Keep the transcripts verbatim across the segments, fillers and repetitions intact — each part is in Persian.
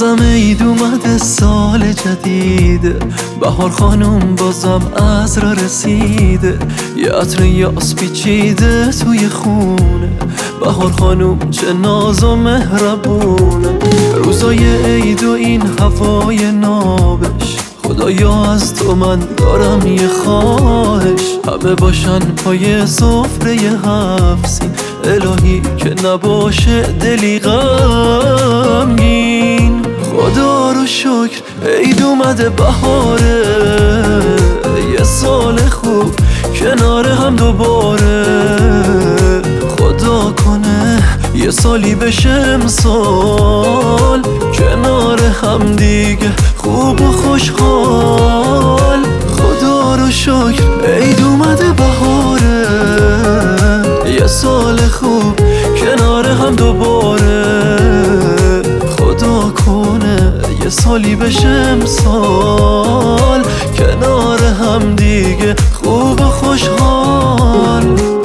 بازم عید اومده، سال جدیده، بهار خانم بازم عصر رسیده، یه عطر یاس پیچیده توی خونه. بهار خانم چه ناز و مهربونه، روزای عید و این هوای نابش. خدایا از تو من دارم یه خواهش، همه باشن پای سفره هفسین، الهی که نباشه دلی غمگین. خدا رو شکر عید اومده، بهاره، یه سال خوب کنار هم دوباره. خدا کنه یه سالی بشه امسال، کنار هم دیگه خوب و خوشحال. خدا رو شکر عید اومده، بهاره، یه سال خوب کنار هم دوباره. خدا کنه یه سالی بشه امسال، کنار هم دیگه خوب و خوشحال.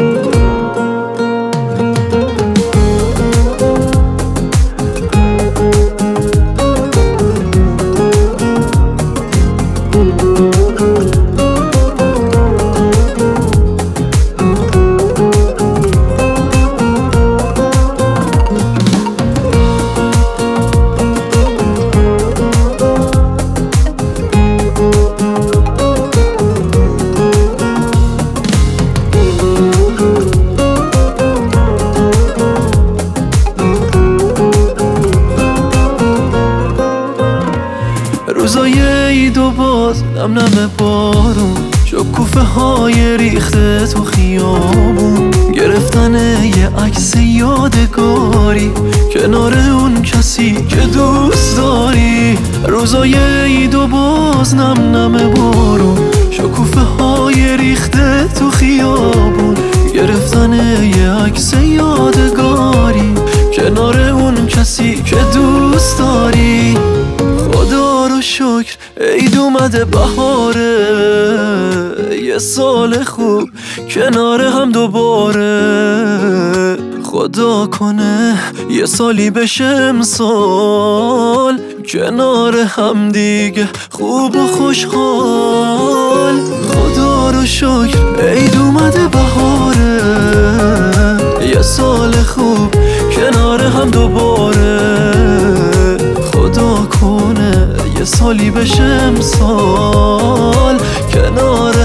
روزای عید و باز نم نم بارون، شکوفه های ریخته تو خیابون، گرفتن یه عکس یادگاری کنار اون کسی که دوست داری. روزای عید و باز نم نم بارون، شکوفه های ریخته تو خیابون، گرفتن یه عکس یادگاری کنار اون کسی که دوست داری. خدا رو شکر عید اومده، بهاره، یه سال خوب کنار هم دوباره. خدا کنه یه سالی بشه امسال، کنار هم دیگه خوب و خوشحال. خدا رو شکر عید اومده، بهاره، یه سال خوب کنار هم دوباره. خدا کنه یه سالی بشه امسال، کنار